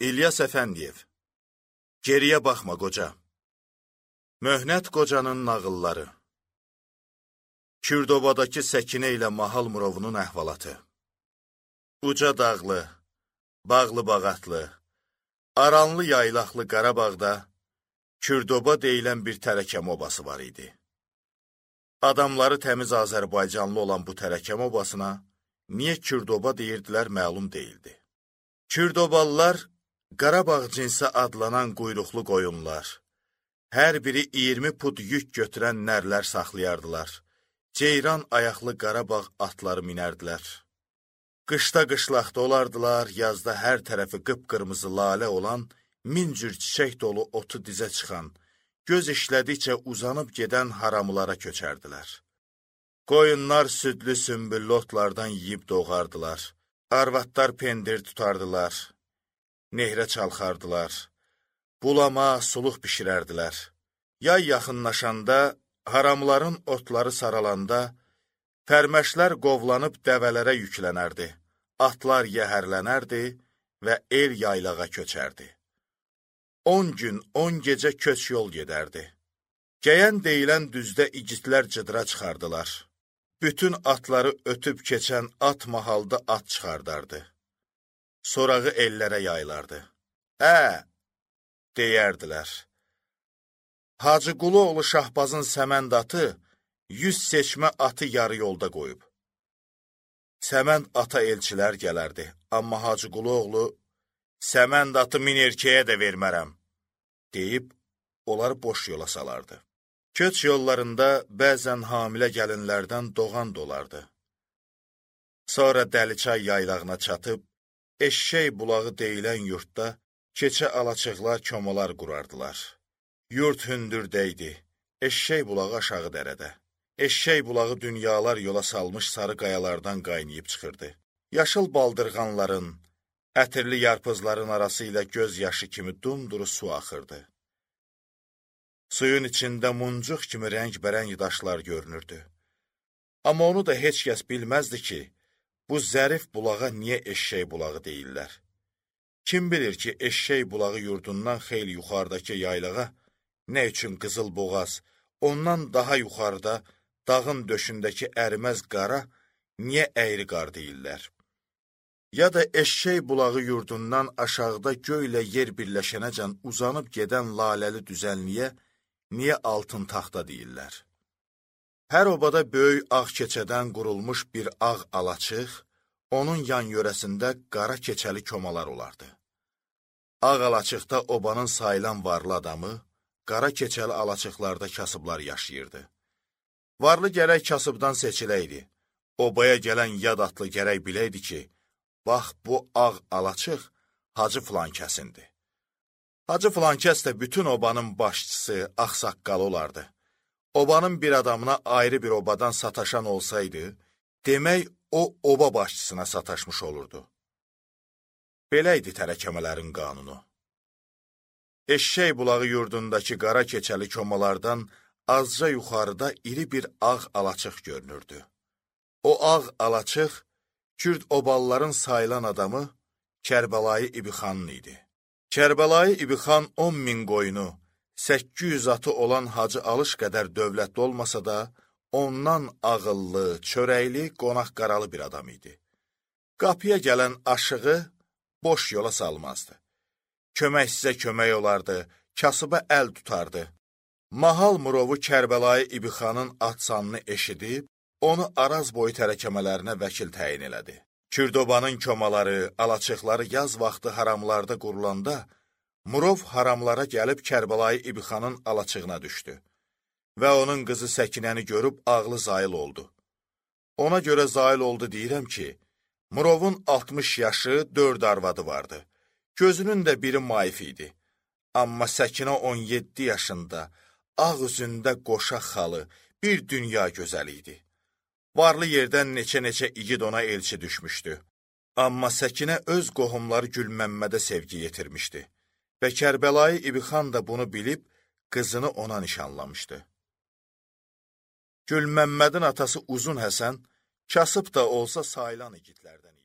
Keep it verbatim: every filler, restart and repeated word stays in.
İlyas Əfəndiyev. Geriyə baxma qoca. Möhnət qocanın nağılları. Kürdobadakı Səkinə ilə Mahal Murovunun əhvalatı. Uca dağlı, bağlı bağatlı, aranlı yaylaqlı Qarabağda Kürdoba deyilən bir tərəkəm obası var idi. Adamları təmiz Azərbaycanlı olan bu tərəkəm obasına niyə Kürdoba deyirdilər məlum deyildi. Kürdobalılar Qarabağ cinsi adlanan quyruqlu qoyunlar, hər biri iyirmi pud yük götürən nərlər saxlayardılar. Ceyran ayaqlı Qarabağ atları minərdilər. Qışda qışlaqda olardılar, yazda hər tərəfi qıpqırmızı lalə olan, min cür çiçək dolu otu dizə çıxan, göz işlədikcə uzanıb gedən haramlara köçərdilər. Qoyunlar südlü sümbüllü otlardan yiyib doğardılar, arvatlar pendir tutardılar, nehrə çalxardılar, bulama, suluq bişirərdilər. Yay yaxınlaşanda, haramların otları saralanda, fərməşlər qovlanıb dəvələrə yüklənərdi, atlar yəhərlənərdi və el yaylağa köçərdi. On gün, on gecə köç yol gedərdi. Gəyən deyilən düzdə igidlər cıdıra çıxardılar. Bütün atları ötüb keçən at mahalda at çıxardardı. Sorağı ellərə yaylardı. Ə, deyərdilər. Hacı Quluoğlu Şahbazın Səmənd atı yüz seçmə atı yarı yolda qoyub. Səmənd ata elçilər gələrdi, amma Hacı Quluoğlu Səmənd atı min erkəyə də vermərəm, deyib, onları boş yola salardı. Köç yollarında bəzən hamilə gəlinlərdən doğan dolardı. Sonra Dəliçay yaylağına çatıb, eşşək bulağı deyilən yurtda keçə alaçıqlar köməlar qurardılar. Yurt hündürdəydi, eşşək bulağı aşağı dərədə. Eşşək bulağı dünyalar yola salmış sarı qayalardan qaynayıb çıxırdı. Yaşıl baldırğanların, ətirli yarpızların arası ilə göz yaşı kimi dumduru su axırdı. Suyun içində muncuq kimi rəng-bərəng daşlar görünürdü. Amma onu da heç kəs bilməzdi ki, bu zərif bulağa niyə eşşək bulağı deyirlər. Kim bilir ki, eşşək bulağı yurdundan xeyli yuxarıdakı yaylağa, nə üçün qızıl boğaz, ondan daha yuxarıda, dağın döşündəki əriməz qara, niyə əyri qar deyirlər. Ya da eşşək bulağı yurdundan aşağıda göylə yer birləşənəcən uzanıb gedən laləli düzənliyə, niyə altın taxta deyirlər. Hər obada böyük ağ keçədən qurulmuş bir ağ alaçıq, onun yan yörəsində qara keçəli komalar olardı. Ağ alaçıqda obanın sayılan varlı adamı, qara keçəli alaçıqlarda kasıblar yaşayırdı. Varlı gərək kasıbdan seçiləydi. Obaya gələn yad atlı gərək biləydi ki, bax bu ağ alaçıq Hacı Filankəsindir. Hacı Filankəs də bütün obanın başçısı, ağsaqqalı olardı. Obanın bir adamına ayrı bir obadan sataşan olsaydı, demək o oba başçısına sataşmış olurdu. Belə idi tərəkəmələrin qanunu. Eşşək bulağı yurdundakı qara keçəli komalardan azca yuxarıda iri bir ağ alaçıq görünürdü. O ağ alaçıq, Kürd obalların sayılan adamı Kərbəlayı İbixanın idi. Kərbəlayı İbixan on min qoyunu, səkkiz yüz atı olan Hacı Alış qədər dövlətli olmasa da, ondan ağıllı, çörəkli, qonaq qaralı bir adam idi. Qapıya gələn aşığı boş yola salmazdı. Kömək sizə kömək olardı, kasıba əl tutardı. Mahal Murovu Kərbəlayı İbixanın atsanını eşidib, onu Araz boyu tərəkəmələrinə vəkil təyin elədi. Kürdobanın kömaları, alaçıqları yaz vaxtı haramlarda qurulanda, Murov haramlara gəlib Kərbəlayı İbixanın alaçığına düşdü və onun qızı Səkinəni görüb ağlı zayıl oldu. Ona görə zayıl oldu deyirəm ki, Murovun altmış yaşı, dörd arvadı vardı. Gözünün də biri maif idi. Amma Səkinə on yeddi yaşında, ağ üzündə qoşa xalı, bir dünya gözəli idi. Varlı yerdən neçə-neçə igid ona elçi düşmüşdü. Amma Səkinə öz qohumları Gülməmmədə sevgi yetirmişdi və Kərbəlayı İbixan da bunu bilib, qızını ona nişanlamışdı. Gülməmmədin atası Uzun Həsən, kasıb da olsa sayılan igidlərdən idi.